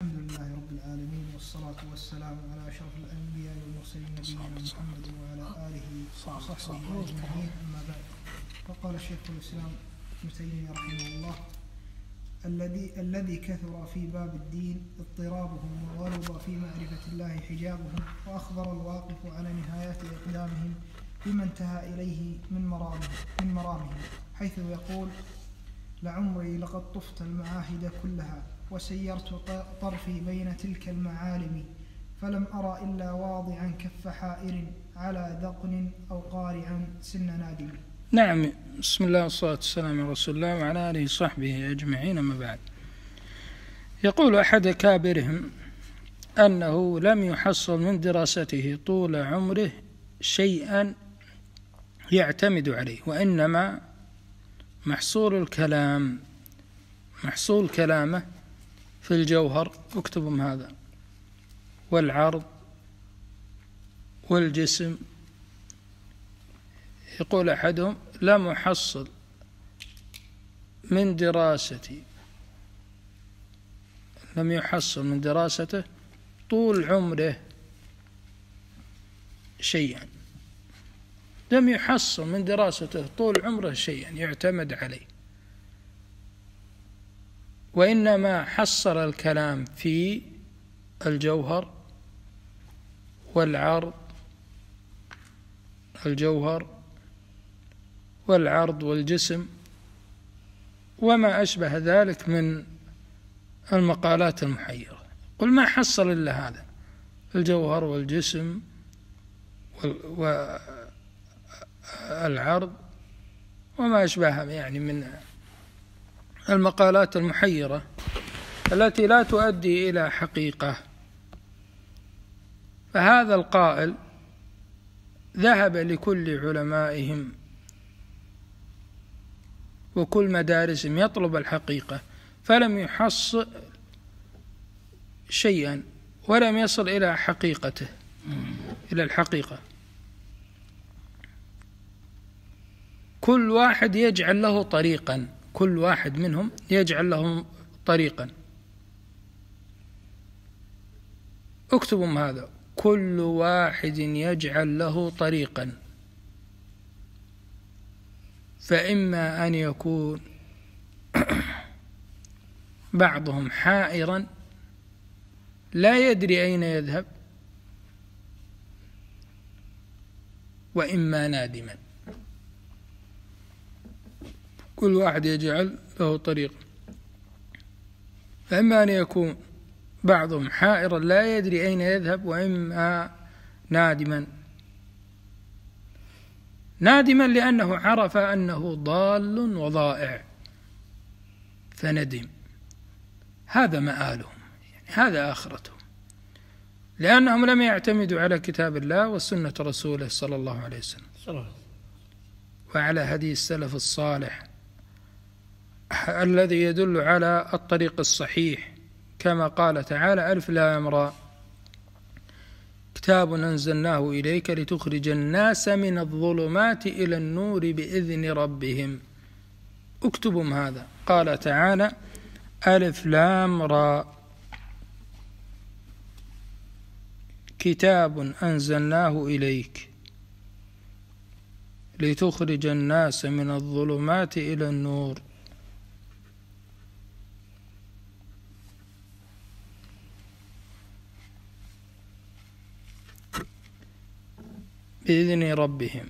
الحمد لله رب العالمين، والصلاة والسلام على أشرف الأنبياء والمرسلين نبينا محمد وعلى آله وصحبه أجمعين، أما بعد. فقال الشيخ الإسلام ابن تيمية رحمه الله: الذي كثر في باب الدين اضطرابهم، وغلظ في معرفة الله حجابهم، وأخبر الواقف على نهايات إقدامهم بما انتهى إليه من مرامهم، حيث يقول: لعمري لقد طفت المعاهد كلها، وسيرت طرفي بين تلك المعالم، فلم أرى إلا واضعا كف حائر على ذقن أو قارعا سن نادم. نعم. بسم الله والصلاة والسلام على رسول الله وعلى آله وصحبه أجمعين، أما بعد. يقول أحد أكابرهم أنه لم يحصل من دراسته طول عمره شيئا يعتمد عليه، وإنما محصول كلامه في الجوهر، اكتبهم هذا، والعرض والجسم. يقول أحدهم: لم أحصل من دراسته طول عمره شيئا، لم يحصل من دراسته طول عمره شيئا يعتمد عليه، وإنما حصل الكلام في الجوهر والعرض والجسم وما أشبه ذلك من المقالات المحيرة. قل ما حصل إلا هذا: الجوهر والجسم والعرض وما أشبهها، يعني من المقالات المحيرة التي لا تؤدي إلى حقيقة. فهذا القائل ذهب لكل علمائهم وكل مدارسهم يطلب الحقيقة، فلم يحصل شيئا ولم يصل إلى حقيقته، إلى الحقيقة. كل واحد يجعل له طريقا، كل واحد منهم يجعل له طريقا. اكتبوا هذا: كل واحد يجعل له طريقا، فإما أن يكون بعضهم حائرا لا يدري أين يذهب، وإما نادما. كل واحد يجعل له طريقا، فإما أن يكون بعضهم حائرا لا يدري أين يذهب، وإما نادما لأنه عرف أنه ضال وضائع فندم. هذا مآلهم، يعني هذا آخرتهم، لأنهم لم يعتمدوا على كتاب الله وسنة رسوله صلى الله عليه وسلم وعلى هدي السلف الصالح الذي يدل على الطريق الصحيح، كما قال تعالى: ألف لام را كتاب أنزلناه إليك لتخرج الناس من الظلمات إلى النور بإذن ربهم. اكتبوا هذا. قال تعالى: ألف لام را كتاب أنزلناه إليك لتخرج الناس من الظلمات إلى النور بإذن ربهم.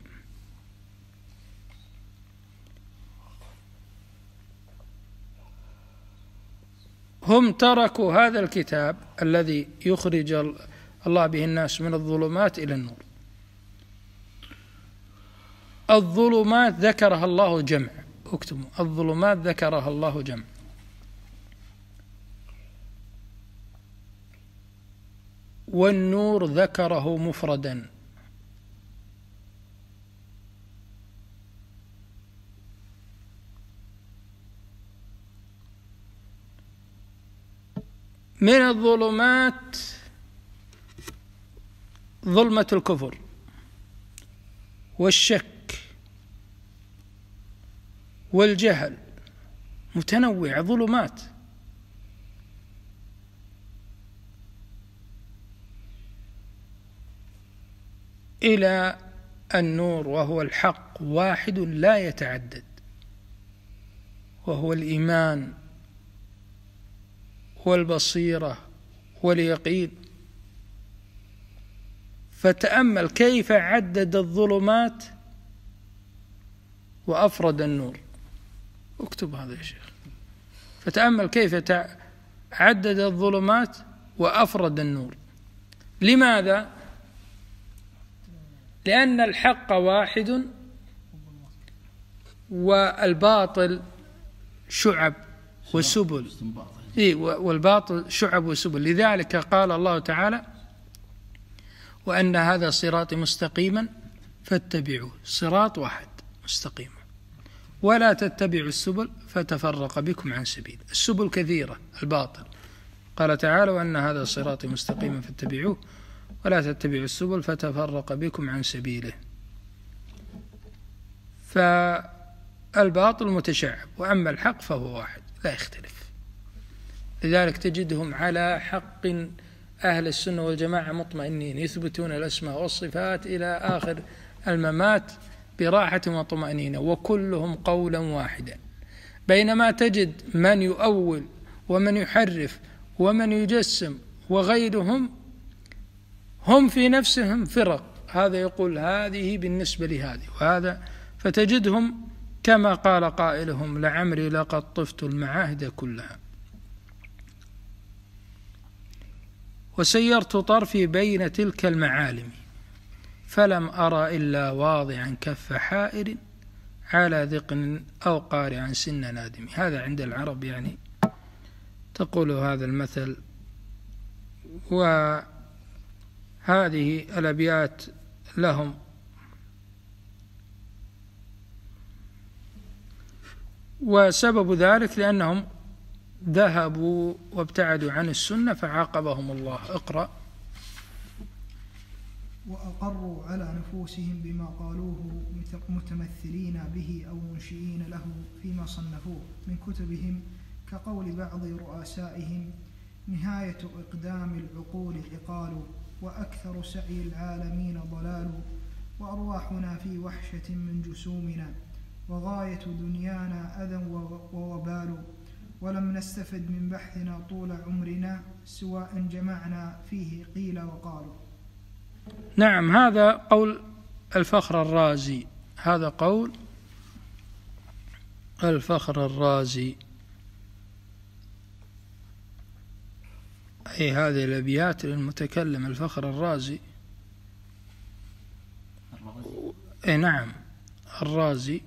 هم تركوا هذا الكتاب الذي يخرج الله به الناس من الظلمات إلى النور. الظلمات ذكرها الله جمع، اكتبوا: الظلمات ذكرها الله جمع، والنور ذكره مفردا. من الظلمات ظلمة الكفر والشك والجهل، متنوعة ظلمات. إلى النور، وهو الحق واحد لا يتعدد، وهو الإيمان والبصيرة واليقين. فتأمل كيف عدد الظلمات وأفرد النور. اكتب هذا يا شيخ. فتأمل كيف عدد الظلمات وأفرد النور. لماذا؟ لأن الحق واحد والباطل شعب وسبل. والباطل شعب وسبل. لذلك قال الله تعالى: وأن هذا صراطي مستقيما فاتبعوه. صراط واحد مستقيم، ولا تتبعوا السبل فتفرق بكم عن سبيل. السبل كثيرة، الباطل. قال تعالى: وأن هذا صراطي مستقيما فاتبعوه ولا تتبعوا السبل فتفرق بكم عن سبيله. فالباطل متشعب، وأما الحق فهو واحد لا يختلف. لذلك تجدهم على حق أهل السنة والجماعة مطمئنين، يثبتون الأسماء والصفات إلى آخر الممات براحة وطمأنينة، وكلهم قولا واحدا. بينما تجد من يؤول ومن يحرف ومن يجسم وغيرهم، هم في نفسهم فرق، هذا يقول هذه بالنسبة لهذه وهذا، فتجدهم كما قال قائلهم: لعمري لقد طفت المعاهد كلها وسيرت طرفي بين تلك المعالم فلم أرى إلا واضعا كف حائر على ذقن أو قارعا سن نادم. هذا عند العرب يعني تقول هذا المثل. وهذه الأبيات لهم وسبب ذلك لأنهم ذهبوا وابتعدوا عن السنة فعاقبهم الله. اقرأ. وأقروا على نفوسهم بما قالوه متمثلين به أو منشئين له فيما صنفوه من كتبهم، كقول بعض رؤسائهم: نهاية إقدام العقول عقال، وأكثر سعي العالمين ضلال، وأرواحنا في وحشة من جسومنا، وغاية دنيانا أذى ووبال، ولم نستفد من بحثنا طول عمرنا سواء جمعنا فيه قيل وقالوا. نعم، هذا قول الفخر الرازي. هذا قول الفخر الرازي، أي هذه الأبيات للمتكلم الفخر الرازي. نعم، الرازي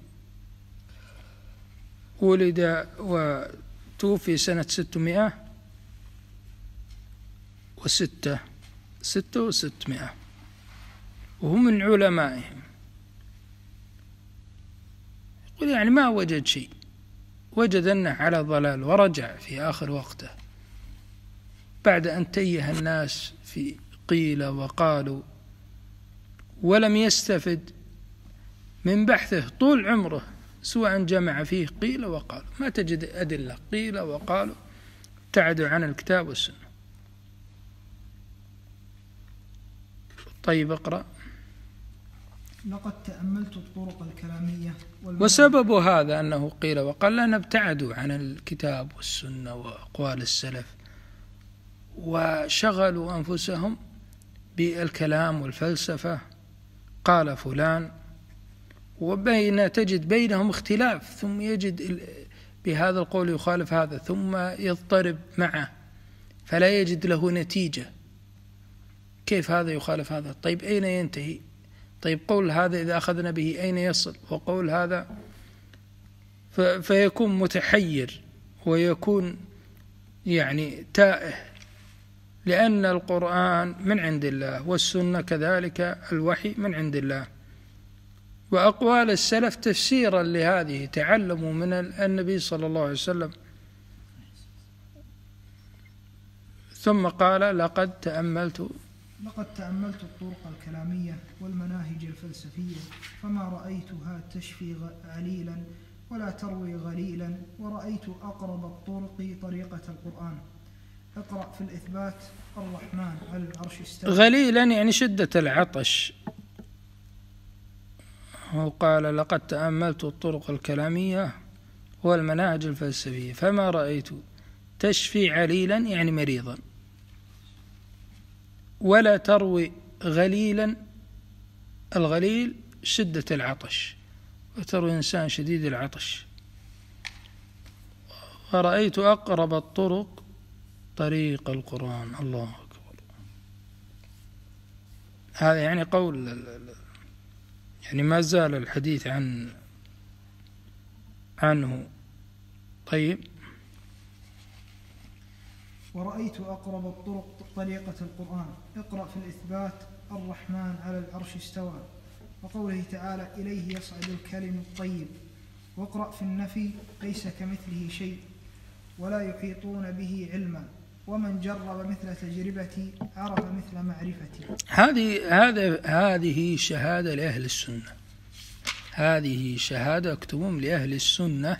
ولد وتوفي سنة 606 وهو من علمائهم. يقول يعني ما وجد شيء، وجد أنه على ضلال، ورجع في آخر وقته بعد أن تيه الناس في قيل وقالوا، ولم يستفد من بحثه طول عمره سواء جمع فيه قيل وقالوا. ما تجد أدلة، قيل وقالوا، ابتعدوا عن الكتاب والسنة. طيب اقرأ. لقد تأملت الطرق الكلامية وسبب هذا أنه قيل وقال لأن ابتعدوا عن الكتاب والسنة وأقوال السلف، وشغلوا أنفسهم بالكلام والفلسفة. قال فلان، تجد بينهم اختلاف، ثم يجد بهذا القول يخالف هذا، ثم يضطرب معه فلا يجد له نتيجة. كيف هذا يخالف هذا؟ طيب أين ينتهي؟ طيب قول هذا إذا أخذنا به أين يصل؟ وقول هذا، فيكون متحير ويكون يعني تائه، لأن القرآن من عند الله والسنة كذلك الوحي من عند الله، وأقوال السلف تفسيرا لهذه تعلموا من النبي صلى الله عليه وسلم. ثم قال لقد تأملت الطرق الكلامية والمناهج الفلسفية فما رأيتها تشفي عليلا ولا تروي غليلا، ورأيت أقرب الطرق طريقة القرآن. اقرأ في الإثبات: الرحمن على العرش استوى. غليلا يعني شدة العطش، وقال لقد تأملت الطرق الكلامية والمناهج الفلسفية فما رأيت تشفي عليلا يعني مريضا ولا تروي غليلا. الغليل شدة العطش، وتروي إنسان شديد العطش. ورأيت أقرب الطرق طريق القرآن. الله أكبر. هذا يعني قول، يعني ما زال الحديث عنه. طيب. ورأيت أقرب الطرق طريقة القرآن. اقرأ في الإثبات الرحمن على العرش استوى، وقوله تعالى إليه يصعد الكلم الطيب. واقرأ في النفي ليس كمثله شيء ولا يحيطون به علما، ومن جرب مثل تجربتي عرف مثل معرفتي. هذه شهادة لأهل السنة. هذه شهادة اكتبهم لأهل السنة.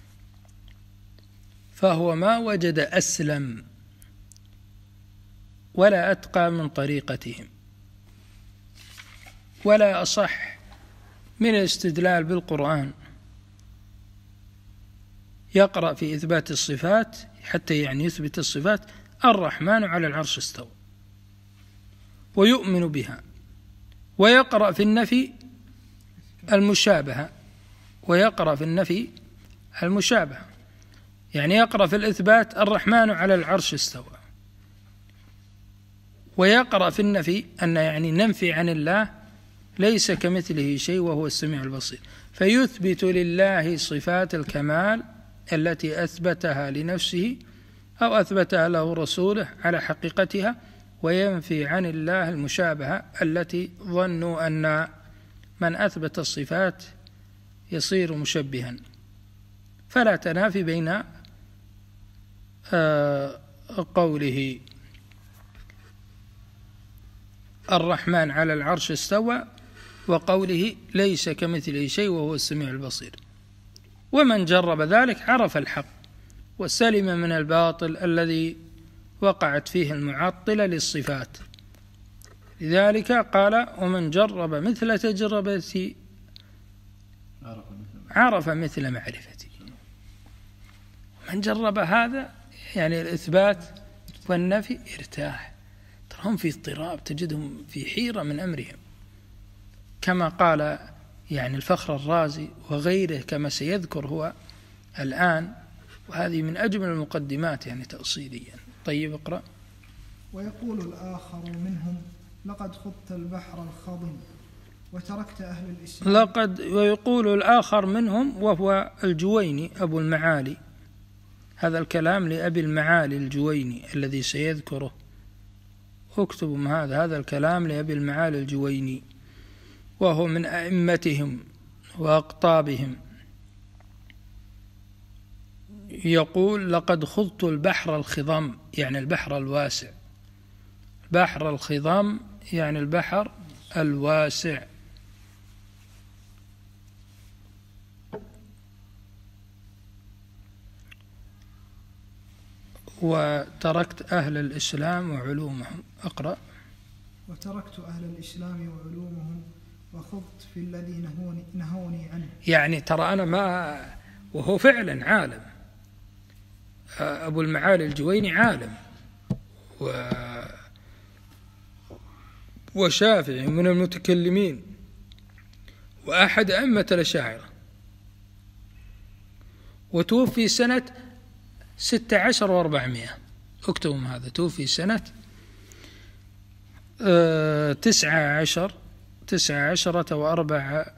فهو ما وجد أسلم ولا أتقى من طريقتهم ولا أصح من الاستدلال بالقرآن. يقرأ في إثبات الصفات حتى يعني يثبت الصفات الرحمن على العرش استوى ويؤمن بها، ويقرأ في النفي المشابهة، ويقرأ في النفي المشابهة يعني يقرأ في الإثبات الرحمن على العرش استوى، ويقرأ في النفي أن يعني ننفي عن الله ليس كمثله شيء وهو السميع البصير، فيثبت لله صفات الكمال التي أثبتها لنفسه أو أثبتها له رسوله على حقيقتها، وينفي عن الله المشابهة التي ظنوا أن من أثبت الصفات يصير مشبها. فلا تنافي بين قوله الرحمن على العرش استوى وقوله ليس كمثله شيء وهو السميع البصير. ومن جرب ذلك عرف الحق وسلم من الباطل الذي وقعت فيه المعطلة للصفات. لذلك قال ومن جرب مثل تجربتي عرف مثل معرفتي. من جرب هذا يعني الإثبات والنفي ارتاح. تراهم في اضطراب، تجدهم في حيرة من أمرهم، كما قال يعني الفخر الرازي وغيره كما سيذكر هو الآن، وهذه من أجمل المقدمات يعني تأصيليا. طيب اقرأ. ويقول الآخر منهم لقد خضت البحر الخضم وتركت أهل الإسلام. ويقول الآخر منهم وهو الجويني أبو المعالي. هذا الكلام لأبي المعالي الجويني الذي سيذكره. اكتبوا هذا الكلام لأبي المعالي الجويني، وهو من أئمتهم وأقطابهم. يقول لقد خضت البحر الخضم يعني البحر الواسع. بحر الخضم يعني البحر الواسع. وتركت أهل الإسلام وعلومهم. أقرأ. وتركت أهل الإسلام وعلومهم وخضت في الذي نهوني عنه. يعني ترى أنا ما، وهو فعلا عالم. أبو المعالي الجويني عالم وشافعي من المتكلمين وأحد أئمة الأشاعرة، وتوفي سنة 16 و400. اكتبوا هذا. توفي سنة 19 و400.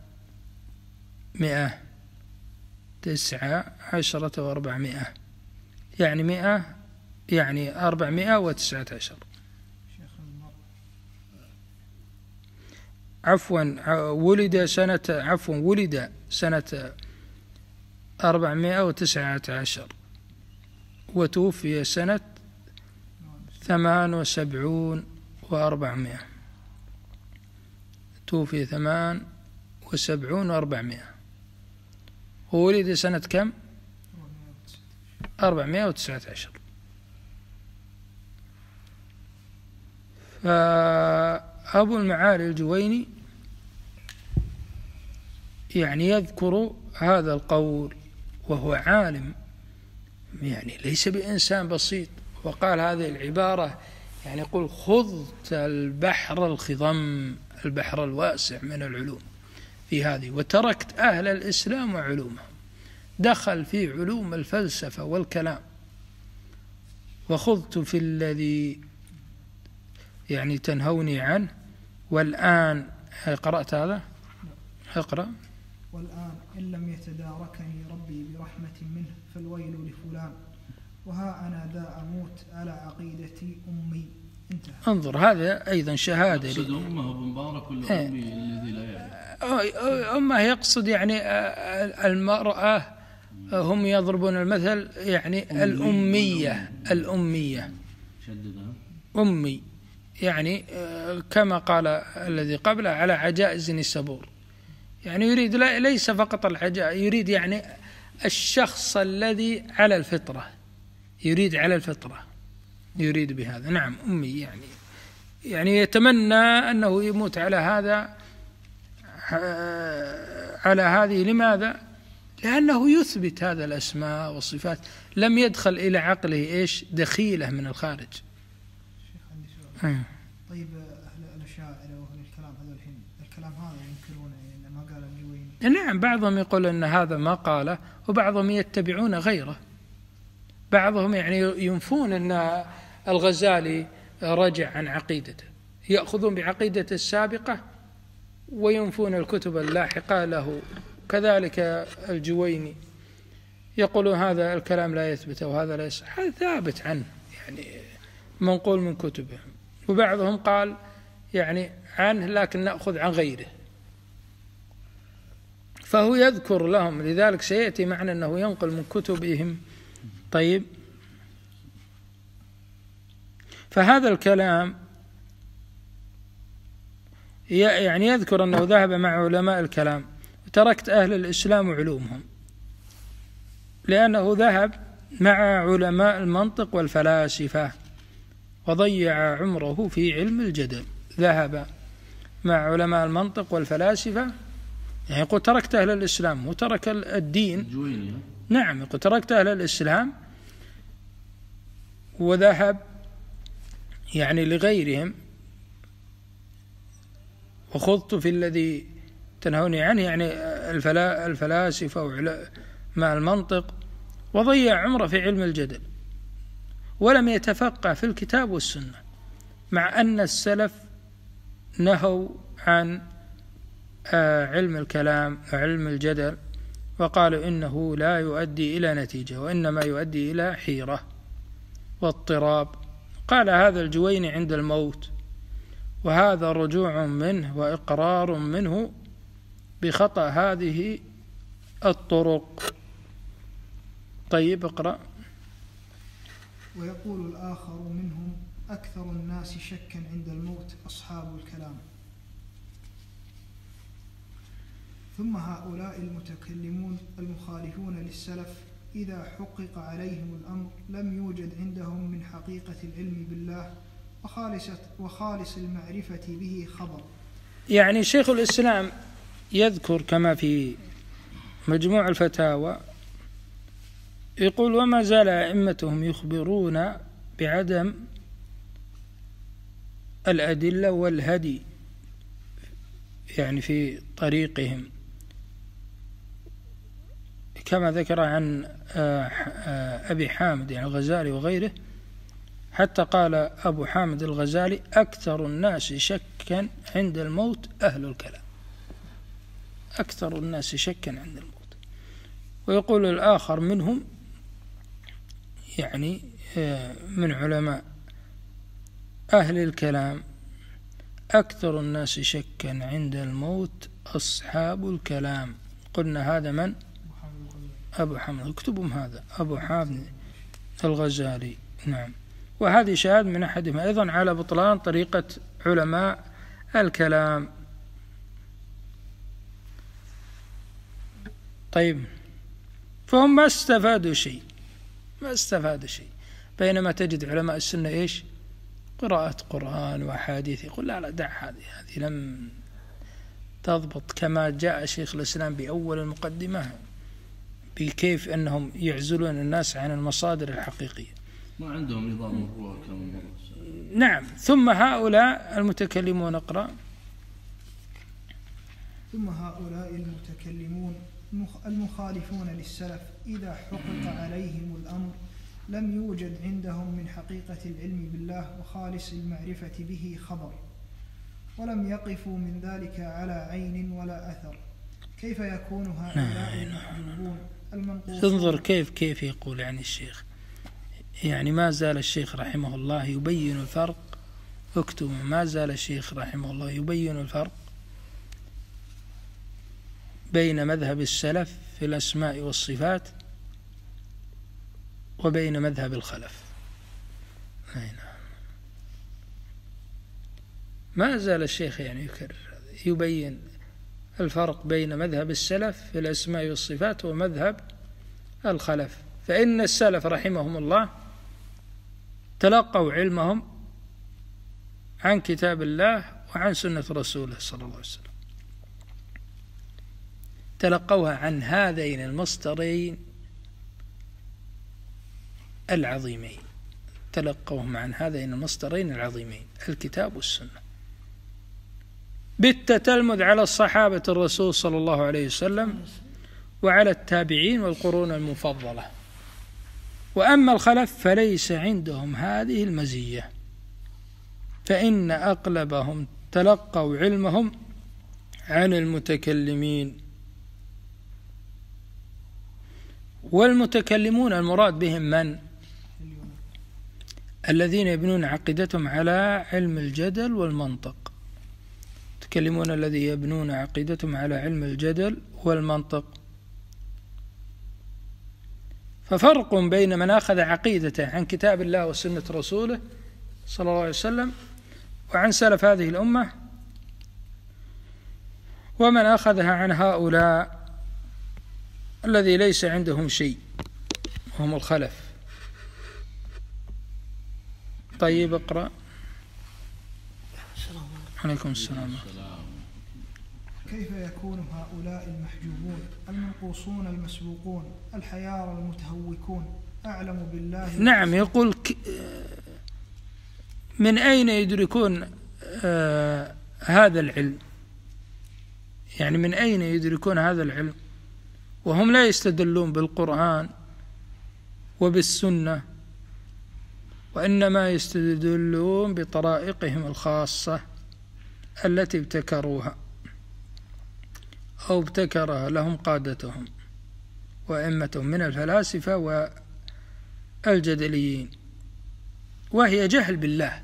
19 و400 يعني 100 يعني 419. ولد سنة 419 وتوفي سنة 78 و400. توفي 78 و400. وولد سنة كم؟ 419. فأبو المعالي الجويني يعني يذكر هذا القول وهو عالم، يعني ليس بإنسان بسيط، وقال هذه العبارة يعني يقول خضت البحر الخضم، البحر الواسع من العلوم في هذه، وتركت أهل الإسلام وعلومه، دخل في علوم الفلسفة والكلام، وخضت في الذي يعني تنهوني عنه، والآن قرأت هذا؟ اقرأ. والآن إن لم يتداركني ربي برحمة منه فالويل لفلان، وها أنا ذا أموت على عقيدتي أمي. انتهى. انظر، هذا أيضا شهادة. يقصد أمه بمبارك ولا أمي الذي لا يعلم؟ أمه يقصد يعني المرأة، هم يضربون المثل يعني الأمية شددها أمي، يعني كما قال الذي قبله على عجائز السبور، يعني يريد ليس فقط العجائز، يريد يعني الشخص الذي على الفطرة، يريد على الفطرة، يريد بهذا. نعم أمي، يعني يتمنى أنه يموت على هذا، على هذه. لماذا؟ لأنه يثبت هذا الأسماء والصفات، لم يدخل إلى عقله إيش دخيلة من الخارج. شيخ عندي سؤال. طيب أهل الأشاعرة وأهل الكلام هذول الحين الكلام هذا ينكرونه يعني ما قال الجويني؟ نعم، بعضهم يقول أن هذا ما قاله، وبعضهم يتبعون غيره، بعضهم يعني ينفون أن الغزالي رجع عن عقيدته، يأخذون بعقيدته السابقة وينفون الكتب اللاحقة له. كذلك الجويني يقولون هذا الكلام لا يثبت وهذا لا يصح، هذا ثابت عنه يعني منقول من كتبهم. وبعضهم قال يعني عنه لكن نأخذ عن غيره، فهو يذكر لهم، لذلك سيأتي معنا أنه ينقل من كتبهم. طيب، فهذا الكلام يعني يذكر أنه ذهب مع علماء الكلام، تركت أهل الإسلام وعلومهم، لأنه ذهب مع علماء المنطق والفلاسفة وضيع عمره في علم الجدل. ذهب مع علماء المنطق والفلاسفة، يعني يقول تركت أهل الإسلام وترك الدين. نعم، يقول تركت أهل الإسلام وذهب يعني لغيرهم، وخضت في الذي تنهوني عنه، يعني الفلاسفة وعلماء المنطق، وضيع عمره في علم الجدل، ولم يتفقه في الكتاب والسنة، مع أن السلف نهوا عن علم الكلام وعلم الجدل، وقالوا إنه لا يؤدي إلى نتيجة، وإنما يؤدي إلى حيرة واضطراب. قال هذا الجويني عند الموت، وهذا رجوع منه وإقرار منه بخطأ هذه الطرق. طيب اقرأ. ويقول الآخر منهم أكثر الناس شكا عند الموت أصحاب الكلام. ثم هؤلاء المتكلمون المخالفون للسلف إذا حقق عليهم الأمر لم يوجد عندهم من حقيقة العلم بالله وخالص المعرفة به خبر. يعني شيخ الإسلام يذكر كما في مجموع الفتاوى، يقول وما زال أئمتهم يخبرون بعدم الأدلة والهدي يعني في طريقهم، كما ذكر عن أبي حامد يعني الغزالي وغيره، حتى قال أبو حامد الغزالي أكثر الناس شكا عند الموت أهل الكلام، أكثر الناس شكا عند الموت. ويقول الآخر منهم يعني من علماء أهل الكلام أكثر الناس شكا عند الموت أصحاب الكلام. قلنا هذا من؟ أبو حامد، اكتبهم هذا أبو حامد الغزالي. نعم، وهذه شهادة من أحدهم أيضا على بطلان طريقة علماء الكلام. طيب، فهم ما استفادوا شيء، بينما تجد علماء السنة إيش؟ قراءة قرآن وحديث، يقول لا دع هذه لم تضبط كما جاء شيخ الإسلام بأول المقدمة بكيف أنهم يعزلون الناس عن المصادر الحقيقية. ما عندهم نظام الرواة كما. نعم. ثم هؤلاء المتكلمون، اقرأ. ثم هؤلاء المتكلمون المخالفون للسلف إذا حقق عليهم الأمر لم يوجد عندهم من حقيقة العلم بالله وخالص المعرفة به خبر، ولم يقفوا من ذلك على عين ولا أثر. كيف يكون هؤلاء المحجوبون المنقوصون؟ انظر كيف يقول يعني الشيخ، يعني ما زال الشيخ رحمه الله يبين الفرق. اكتبوا: ما زال الشيخ رحمه الله يبين الفرق بين مذهب السلف في الأسماء والصفات وبين مذهب الخلف. ما زال الشيخ يعني يكرر يبين الفرق بين مذهب السلف في الأسماء والصفات ومذهب الخلف. فإن السلف رحمهم الله تلقوا علمهم عن كتاب الله وعن سنة رسوله صلى الله عليه وسلم، تلقوها عن هذين المصدرين العظيمين، تلقوهم عن هذين المصدرين العظيمين الكتاب والسنة، بالتتلمذ على الصحابة الرسول صلى الله عليه وسلم وعلى التابعين والقرون المفضلة. وأما الخلف فليس عندهم هذه المزية، فإن أغلبهم تلقوا علمهم عن المتكلمين. والمتكلمون المراد بهم من؟ الذين يبنون عقيدتهم على علم الجدل والمنطق. المتكلمون الذين يبنون عقيدتهم على علم الجدل والمنطق. ففرق بين من أخذ عقيدته عن كتاب الله وسنة رسوله صلى الله عليه وسلم وعن سلف هذه الأمة، ومن أخذها عن هؤلاء الذي ليس عندهم شيء وهم الخلف. طيب اقرأ. عليكم السلام. كيف يكون هؤلاء المحجوبون المنقوصون المسبوقون الحيار المتهوكون أعلم بالله؟ نعم، يقول من أين يدركون هذا العلم؟ يعني من أين يدركون هذا العلم وهم لا يستدلون بالقرآن وبالسنة، وإنما يستدلون بطرائقهم الخاصة التي ابتكروها أو ابتكرها لهم قادتهم وأئمتهم من الفلاسفة والجدليين، وهي جهل بالله.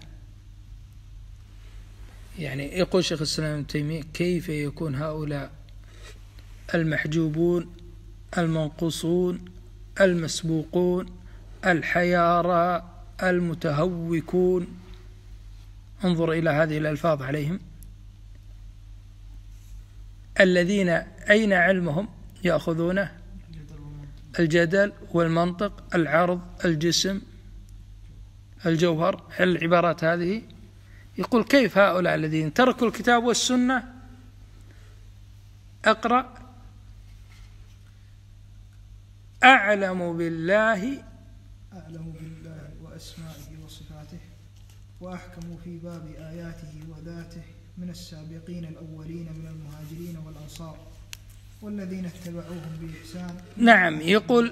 يعني يقول شيخ الإسلام ابن تيمية: كيف يكون هؤلاء المحجوبون المنقوصون المسبوقون الحيارى المتهوكون، انظر إلى هذه الألفاظ عليهم، الذين أين علمهم يأخذونه؟ الجدل والمنطق، العرض، الجسم، الجوهر، العبارات هذه. يقول: كيف هؤلاء الذين تركوا الكتاب والسنة؟ أقرأ: أعلم بالله وأسمائه وصفاته وأحكم في باب آياته وذاته من السابقين الأولين من المهاجرين والأنصار والذين اتبعوهم بإحسان. نعم، يقول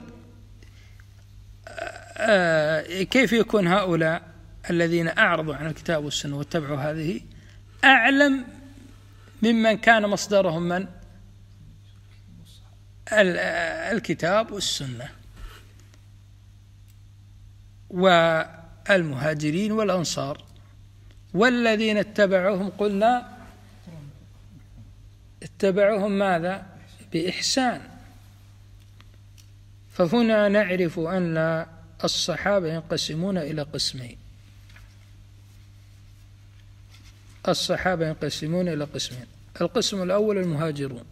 كيف يكون هؤلاء الذين أعرضوا عن الكتاب والسنة واتبعوا هذه أعلم ممن كان مصدرهم من؟ الكتاب والسنة والمهاجرين والأنصار والذين اتبعوهم، قلنا اتبعوهم ماذا؟ بإحسان. فهنا نعرف أن الصحابة ينقسمون إلى قسمين. الصحابة ينقسمون إلى قسمين: القسم الأول المهاجرون،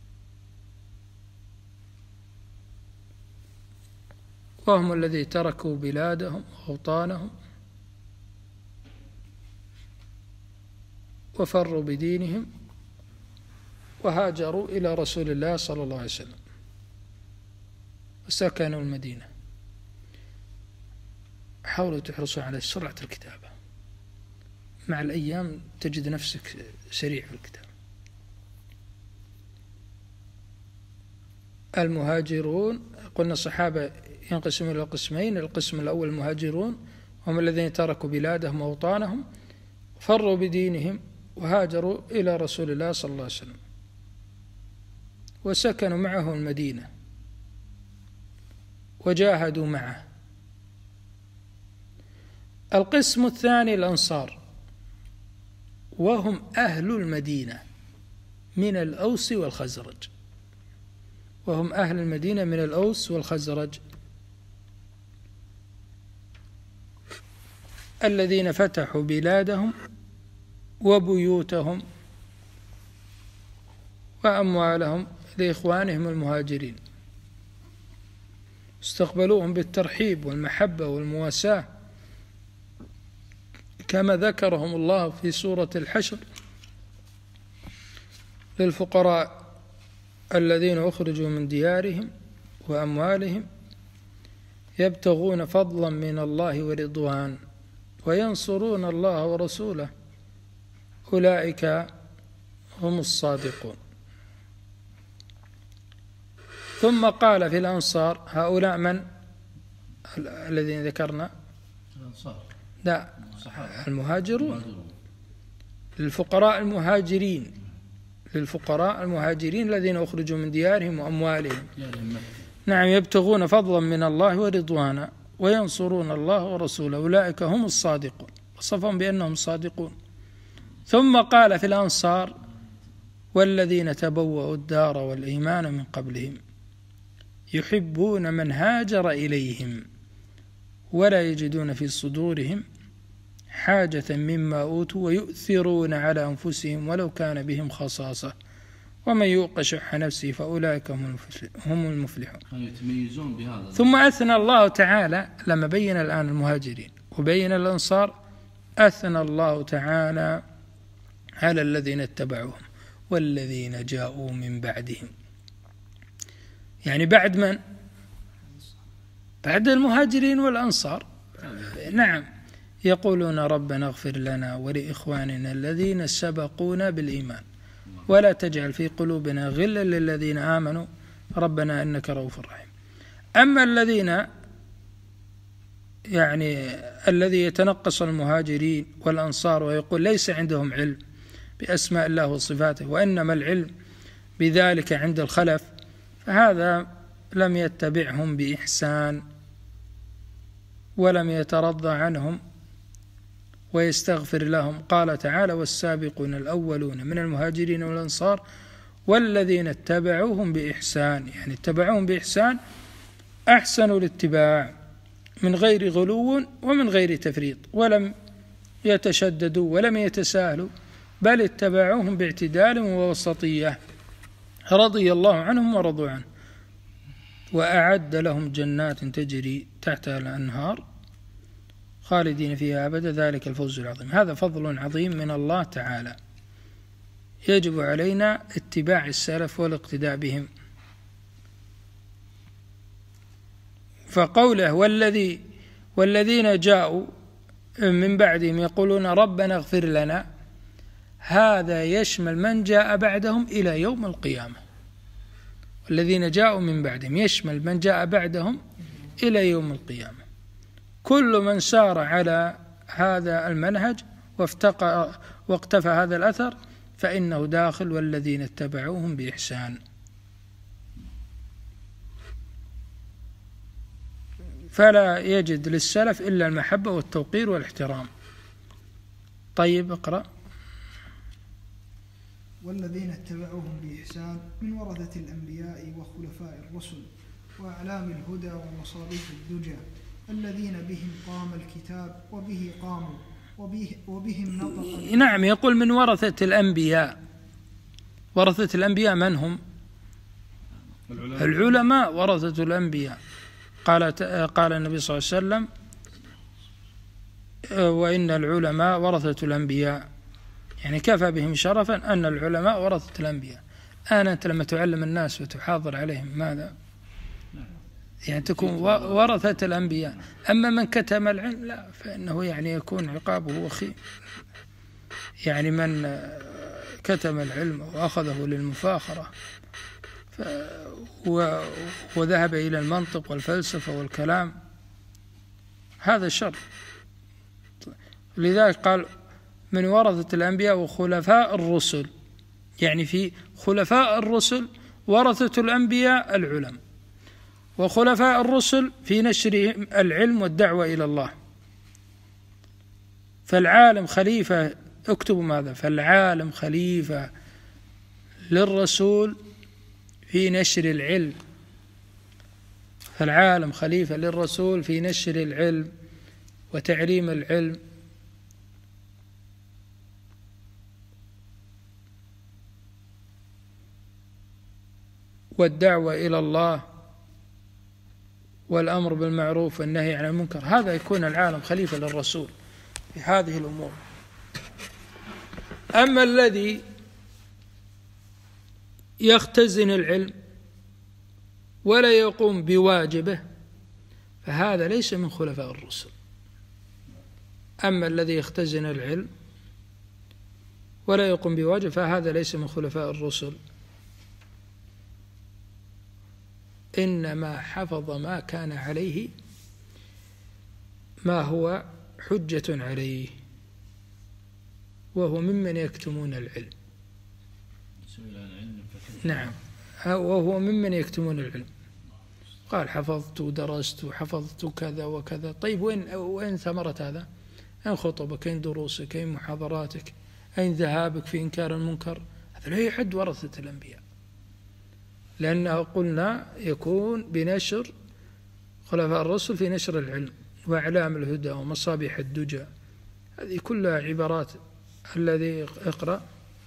وهم الذين تركوا بلادهم وأوطانهم وفروا بدينهم وهاجروا إلى رسول الله صلى الله عليه وسلم وسكنوا المدينة. حاولوا تحرصوا على سرعة الكتابة، مع الأيام تجد نفسك سريع في الكتابة. المهاجرون قلنا الصحابة ينقسمون إلى قسمين: القسم الأول المهاجرون هم الذين تركوا بلادهم وأوطانهم فروا بدينهم وهاجروا إلى رسول الله صلى الله عليه وسلم وسكنوا معه المدينة وجاهدوا معه. القسم الثاني الأنصار، وهم أهل المدينة من الأوس والخزرج، وهم أهل المدينة من الأوس والخزرج الذين فتحوا بلادهم وبيوتهم وأموالهم لإخوانهم المهاجرين، استقبلوهم بالترحيب والمحبة والمواساة كما ذكرهم الله في سورة الحشر للفقراء الذين أخرجوا من ديارهم وأموالهم يبتغون فضلا من الله ورضوان وينصرون الله ورسوله أولئك هم الصادقون. ثم قال في الأنصار هؤلاء من الذين ذكرنا؟ لا، المهاجرون، للفقراء المهاجرين، للفقراء المهاجرين الذين أخرجوا من ديارهم وأموالهم. نعم، يبتغون فضلا من الله ورضوانا وينصرون الله ورسوله أولئك هم الصادقون، وصفهم بأنهم صادقون. ثم قال في الأنصار والذين تبوأوا الدار والإيمان من قبلهم يحبون من هاجر إليهم ولا يجدون في صدورهم حاجة مما أوتوا ويؤثرون على أنفسهم ولو كان بهم خصاصة ومن يوق شح نفسه فأولئك هم المفلحون. ثم أثنى الله تعالى لما بين الآن المهاجرين وبين الأنصار، أثنى الله تعالى على الذين اتبعوهم والذين جاءوا من بعدهم. يعني بعد من؟ بعد المهاجرين والأنصار. نعم، يقولون ربنا اغفر لنا ولإخواننا الذين سبقونا بالإيمان ولا تجعل في قلوبنا غلا للذين آمنوا ربنا إنك رؤوف رحيم. أما الذين الذي يتنقص المهاجرين والأنصار ويقول ليس عندهم علم بأسماء الله وصفاته وإنما العلم بذلك عند الخلف، فهذا لم يتبعهم بإحسان ولم يترضى عنهم ويستغفر لهم. قال تعالى والسابقون الأولون من المهاجرين والأنصار والذين اتبعوهم بإحسان، يعني اتبعوهم بإحسان أحسنوا الاتباع من غير غلو ومن غير تفريط، ولم يتشددوا ولم يتساهلوا بل اتبعوهم باعتدال ووسطية، رضي الله عنهم ورضوا عنه وأعد لهم جنات تجري تحتها الأنهار خالدين فيها أبدا ذلك الفوز العظيم. هذا فضل عظيم من الله تعالى، يجب علينا اتباع السلف والاقتداء بهم. فقوله والذين جاءوا من بعدهم يقولون ربنا اغفر لنا، هذا يشمل من جاء بعدهم إلى يوم القيامة. والذين جاءوا من بعدهم يشمل من جاء بعدهم إلى يوم القيامة. كل من سار على هذا المنهج واقتفى هذا الأثر فإنه داخل والذين اتبعوهم بإحسان. فلا يجد للسلف إلا المحبة والتوقير والاحترام. طيب اقرأ. والذين اتبعوهم بإحسان من ورثة الأنبياء وخلفاء الرسل وأعلام الهدى ومصابيح الدجى الذين بهم قام الكتاب وبه قاموا وبهم نطق. نعم، يقول من ورثة الأنبياء. ورثة الأنبياء من هم؟ العلماء ورثة الأنبياء. قال النبي صلى الله عليه وسلم وإن العلماء ورثة الأنبياء، يعني كفى بهم شرفا أن العلماء ورثة الأنبياء. أنت لما تعلم الناس وتحاضر عليهم ماذا؟ يعني تكون ورثة الأنبياء. أما من كتم العلم لا، فإنه يعني يكون عقابه وخيم. يعني من كتم العلم وأخذه للمفاخرة وذهب إلى المنطق والفلسفة والكلام، هذا شر. لذلك قال من ورثة الأنبياء وخلفاء الرسل، يعني في خلفاء الرسل ورثة الأنبياء العلم، وخلفاء الرسل في نشر العلم والدعوة إلى الله. فالعالم خليفة، اكتبوا ماذا؟ فالعالم خليفة للرسول في نشر العلم. فالعالم خليفة للرسول في نشر العلم وتعليم العلم والدعوة إلى الله والأمر بالمعروف والنهي عن المنكر. هذا يكون العالم خليفة للرسول في هذه الأمور. أما الذي يختزن العلم ولا يقوم بواجبه فهذا ليس من خلفاء الرسل. أما الذي يختزن العلم ولا يقوم بواجبه فهذا ليس من خلفاء الرسل، إنما حفظ ما كان عليه ما هو حجة عليه، وهو ممن يكتمون العلم. نعم، وهو ممن يكتمون العلم. قال حفظت ودرست وحفظت كذا وكذا. طيب وين ثمرة هذا؟ أين خطبك؟ أين دروسك؟ أين محاضراتك؟ أين ذهابك في إنكار المنكر؟ هذا لا يحد ورثة الأنبياء، لأنه قلنا يكون بنشر خلفاء الرسل في نشر العلم وإعلام الهدى ومصابيح الدجى. هذه كلها عبارات. الذي اقرأ.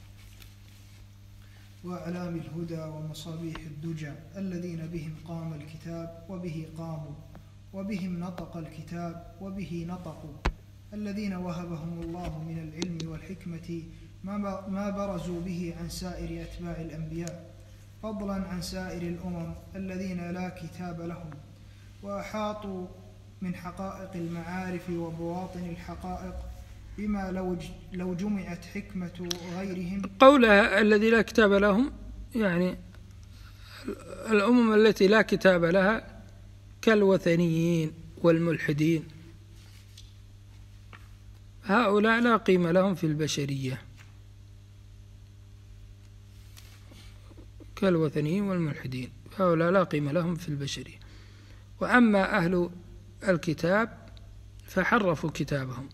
وأعلام الهدى ومصابيح الدجى الذين بهم قام الكتاب وبه قاموا وبهم نطق الكتاب وبه نطقوا الذين وهبهم الله من العلم والحكمة ما برزوا به عن سائر أتباع الأنبياء، فضلا عن سائر الأمم الذين لا كتاب لهم، وأحاطوا من حقائق المعارف وبواطن الحقائق بما لو جمعت حكمة غيرهم. قولها الذي لا كتاب لهم يعني الأمم التي لا كتاب لها كالوثنيين والملحدين، هؤلاء لا قيمة لهم في البشرية، كالوثنيين والملحدين، هؤلاء لا قيمة لهم في البشرية. وأما أهل الكتاب فحرفوا كتابهم.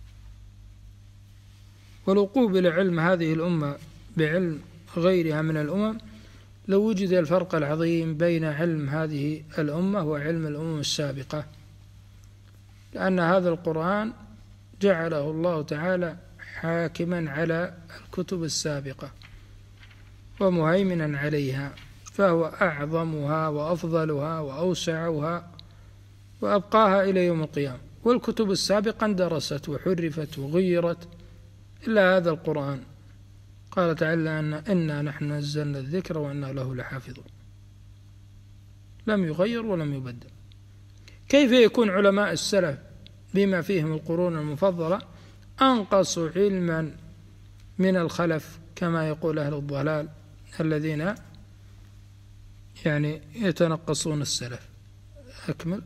ولو قوبل علم هذه الأمة بعلم غيرها من الأمم لو وجد الفرق العظيم بين علم هذه الأمة وعلم الأمم السابقة، لأن هذا القرآن جعله الله تعالى حاكما على الكتب السابقة ومهيمنا عليها، فهو أعظمها وأفضلها وأوسعها وأبقاها إلى يوم القيامة. والكتب السابقة اندرست وحرفت وغيرت إلا هذا القرآن. قال تعالى إنا نحن نزلنا الذكر وإنا له لحافظون، لم يغير ولم يبدل. كيف يكون علماء السلف بما فيهم القرون المفضلة أنقص علما من الخلف كما يقول أهل الضلال الذين يعني يتنقصون السلف؟ أكمل.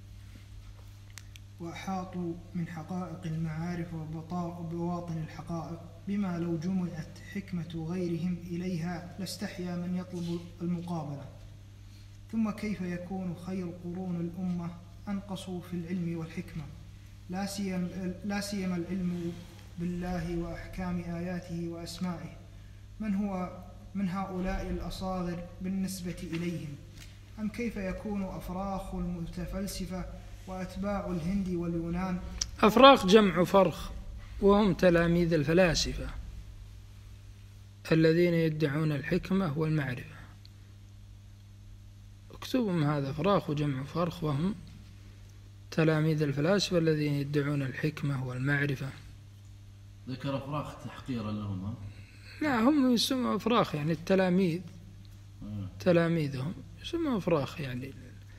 وأحاطوا من حقائق المعارف وبواطن الحقائق بما لو جمعت حكمة غيرهم إليها لاستحيا من يطلب المقابلة. ثم كيف يكون خير قرون الأمة أنقصوا في العلم والحكمة، لا سيما العلم بالله وأحكام آياته وأسمائه؟ من هؤلاء الأصاغر بالنسبة إليهم؟ أم كيف يكون أفراخ المتفلسفة وأتباع الهند واليونان؟ أفراخ جمع فرخ، وهم تلاميذ الفلاسفة الذين يدعون الحكمة والمعرفة. اكتبهم هذا، فراخ جمع فرخ، وهم تلاميذ الفلاسفة الذين يدعون الحكمة والمعرفة. ذكر أفراخ تحقيرا لهم. لا هم يسموا أفراخ يعني التلاميذ تلاميذهم يسموا أفراخ يعني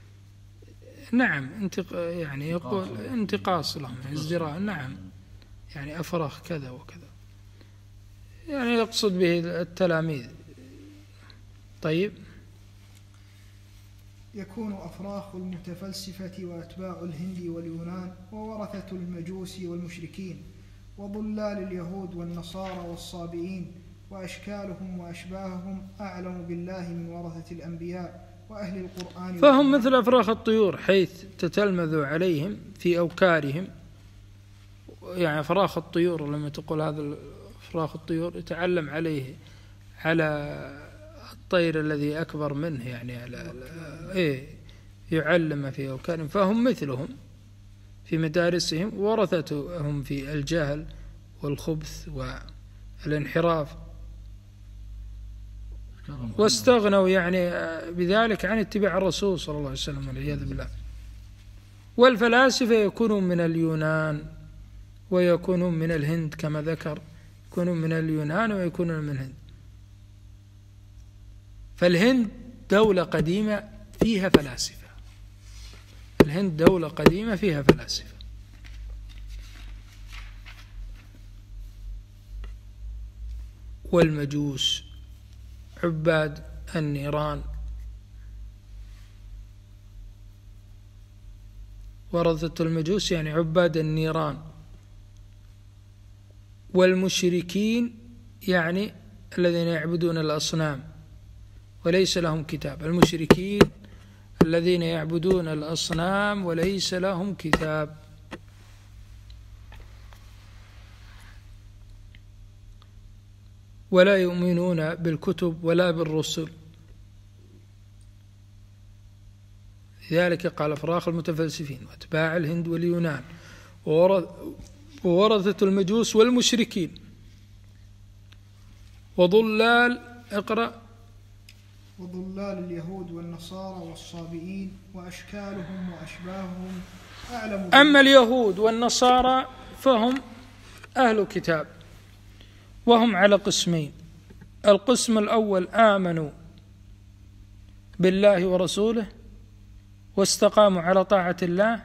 نعم يعني يقول انتقاص لهم ازدراء نعم يعني أفراخ كذا وكذا يعني يقصد به التلاميذ. طيب يكون أفراخ المتفلسفة وأتباع الهند واليونان وورثة المجوس والمشركين وضلال اليهود والنصارى والصابئين وأشكالهم وأشباههم أعلم بالله من ورثة الأنبياء وأهل القرآن فهم مثل أفراخ الطيور حيث تتلمذ عليهم في أوكارهم. يعني أفراخ الطيور لما تقول هذا أفراخ الطيور يتعلم عليه على الطير الذي أكبر منه يعني على يعلم في أوكارهم فهم مثلهم في مدارسهم ورثتهم في الجهل والخبث والانحراف واستغنوا يعني بذلك عن اتباع الرسول صلى الله عليه وسلم والعياذ بالله. والفلاسفة يكونون من اليونان ويكونون من الهند كما ذكر يكونون من اليونان ويكونون من الهند. فالهند دولة قديمة فيها فلاسفة الهند دولة قديمة فيها فلاسفة. والمجوس عباد النيران ورثة المجوس يعني عباد النيران. والمشركين يعني الذين يعبدون الأصنام وليس لهم كتاب. المشركين الذين يعبدون الأصنام وليس لهم كتاب. ولا يؤمنون بالكتب ولا بالرسل. لذلك قال أفراخ المتفلسفين وأتباع الهند واليونان وورثة المجوس والمشركين وضلال اقرأ وضلال اليهود والنصارى والصابئين وأشكالهم وأشباههم أعلم. أما اليهود والنصارى فهم أهل كتاب وهم على قسمين. القسم الأول آمنوا بالله ورسوله واستقاموا على طاعة الله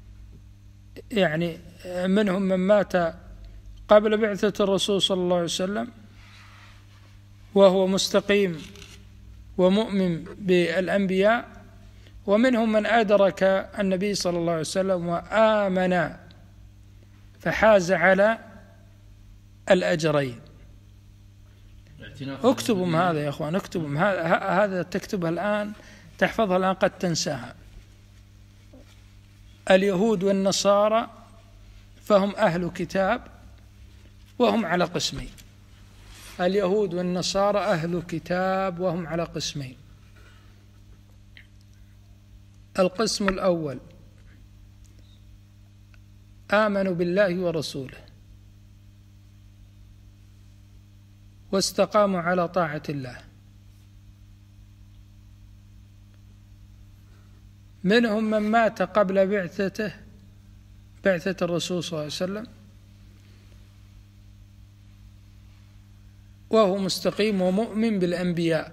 يعني منهم من مات قبل بعثة الرسول صلى الله عليه وسلم وهو مستقيم ومؤمن بالأنبياء ومنهم من أدرك النبي صلى الله عليه وسلم وآمن فحاز على الأجرين. اكتبوا هذا يا أخوان اكتبوا هذا تكتبها الآن تحفظها الآن قد تنساها. اليهود والنصارى فهم أهل كتاب وهم على قسمين. اليهود والنصارى أهل كتاب وهم على قسمين. القسم الأول آمنوا بالله ورسوله واستقاموا على طاعة الله. منهم من مات قبل بعثة الرسول صلى الله عليه وسلم وهو مستقيم ومؤمن بالأنبياء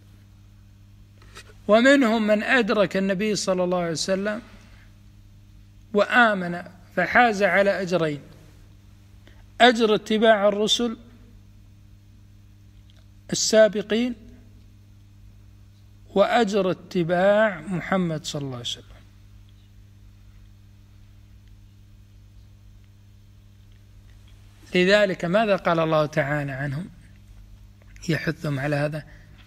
ومنهم من أدرك النبي صلى الله عليه وسلم وآمن فحاز على أجرين: أجر اتباع الرسل السابقين وأجر اتباع محمد صلى الله عليه وسلم. لذلك ماذا قال الله تعالى عنهم يحثهم على هذا؟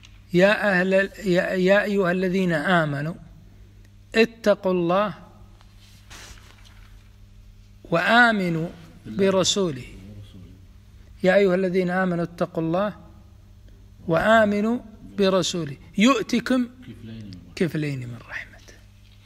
يا أيها الذين آمنوا اتقوا الله وآمنوا برسوله. يا أيها الذين آمنوا اتقوا الله وآمنوا برسوله يؤتكم كفلين من رحمته.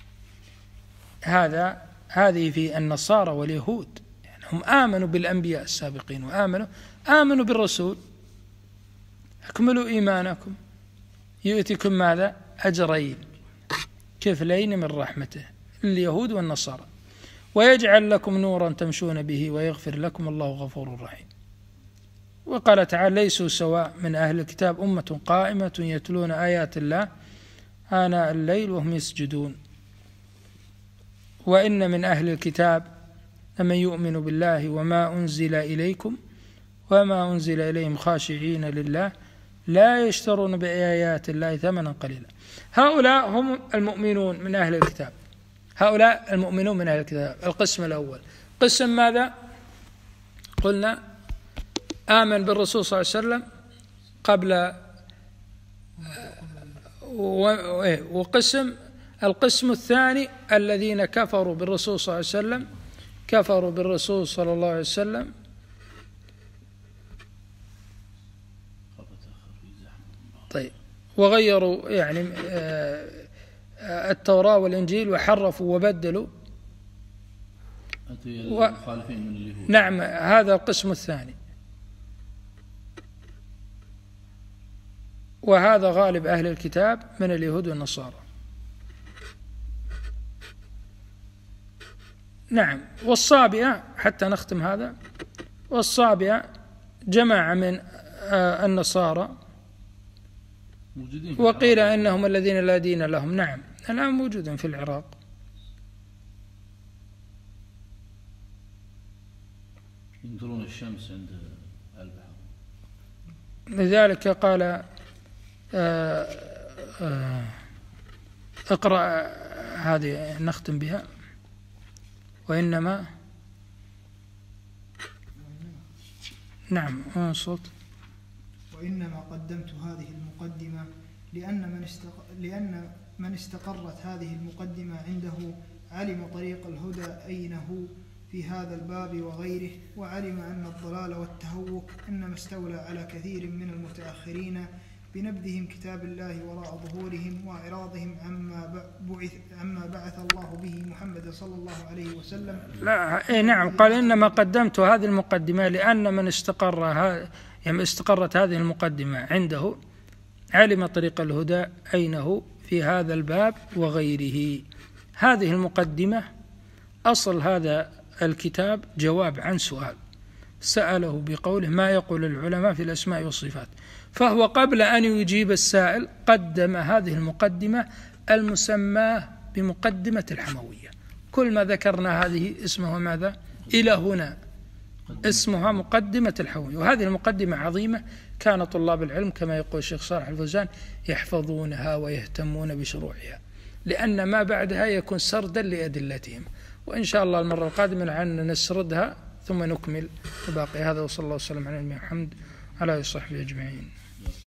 هذه في النصارى واليهود، يعني هم آمنوا بالأنبياء السابقين وآمنوا بالرسول. أكملوا إيمانكم يؤتكم ماذا؟ أجرين كفلين من رحمته، اليهود والنصارى، ويجعل لكم نورا تمشون به ويغفر لكم الله غفور رحيم. وقال تعالى ليسوا سواء من أهل الكتاب أمة قائمة يتلون آيات الله آناء الليل وهم يسجدون وإن من أهل الكتاب لمن يؤمن بالله وما أنزل إليكم وما أنزل إليهم خاشعين لله لا يشترون بآيات الله ثمنا قليلا. هؤلاء هم المؤمنون من أهل الكتاب، هؤلاء المؤمنون من أهل الكتاب. القسم الأول قسم ماذا؟ قلنا آمن بالرسول صلى الله عليه وسلم قبل، القسم الثاني الذين كفروا بالرسول صلى الله عليه وسلم، كفروا بالرسول صلى الله عليه وسلم طيب وغيروا يعني التوراة والإنجيل وحرفوا وبدلوا المخالفين من اليهود. نعم هذا القسم الثاني، وهذا غالب أهل الكتاب من اليهود والنصارى. نعم. والصابئة حتى نختم هذا، والصابئة جماعة من النصارى وقيل إنهم الذين لا دين لهم. نعم الآن موجودين في العراق. ينظرون الشمس عند البحر. لذلك قال اقرأ هذه نختم بها. وإنما نعم صوت. وإنما قدمت هذه المقدمة لأن من استقرت هذه المقدمة عنده علم طريق الهدى أينه في هذا الباب وغيره، وعلم أن الضلال والتهوك إنما استولى على كثير من المتأخرين بنبذهم كتاب الله وراء ظهورهم وإعراضهم عما بعث الله به محمد صلى الله عليه وسلم. لا نعم قال إنما قدمت هذه المقدمة لأن من استقرت هذه المقدمة عنده علم طريق الهدى أينه في هذا الباب وغيره. هذه المقدمة أصل هذا الكتاب جواب عن سؤال سأله بقوله ما يقول العلماء في الأسماء والصفات، فهو قبل أن يجيب السائل قدم هذه المقدمة المسماة بمقدمة الحموية. كل ما ذكرنا هذه اسمها ماذا؟ إلى هنا اسمها مقدمة الحموية. وهذه المقدمة عظيمة، كان طلاب العلم كما يقول الشيخ صالح الفوزان يحفظونها ويهتمون بشروحها، لأن ما بعدها يكون سردا لأدلتهم. وإن شاء الله المرة القادمة لعلنا نسردها ثم نكمل باقي هذا. وصلى الله وسلم على نبينا محمد وعلى آله وصحبه أجمعين.